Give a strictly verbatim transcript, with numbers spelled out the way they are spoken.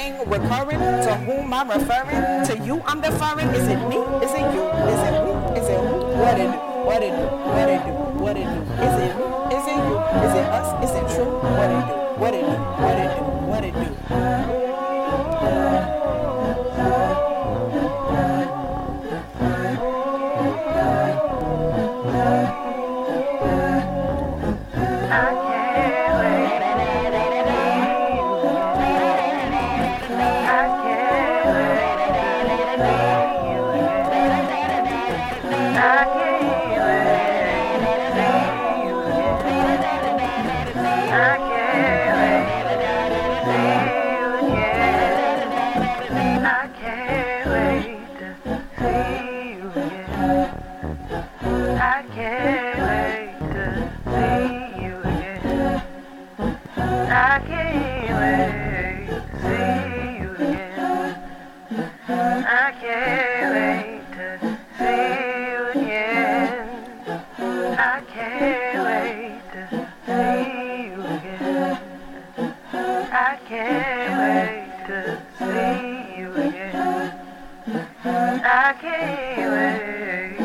thing recurring. To whom I'm referring? To you I'm deferring. Is it me? Is it you? Is it who? Is it who? What it do? What it do? What it do? What it do? Is it me? Is it you? Is it us? Is it true? What it do? What it do? What it do? What it do? I can't wait.